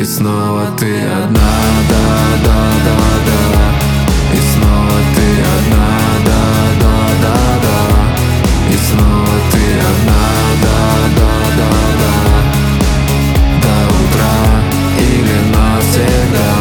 И снова ты одна, да, да, да, да. И снова ты одна, да, да, да, да. И снова ты одна, да, да, да, да. До утра или навсегда.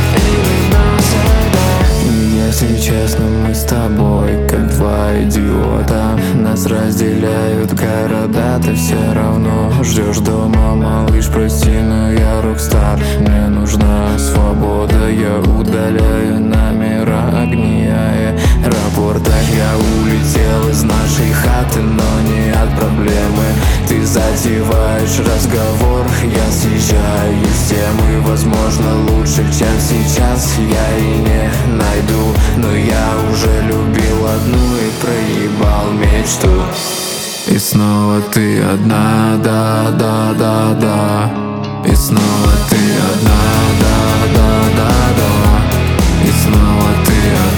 Если честно, мы с тобой как два идиота. Нас разделяют города, ты все равно ждешь дома. Малыш, прости, но я рок-стар. Мне нужна свобода, я удаляю номера, огни аэропорта. Я улетел из нашей хаты, но не от проблемы. Ты затеваешь разговор, я съезжаю с темы. Возможно, лучше, чем сейчас, я и не найду. Но я уже любил одну и проебал мечту. И снова ты одна, да, да, да, да. И снова ты одна, да, да, да, да. И снова ты одна.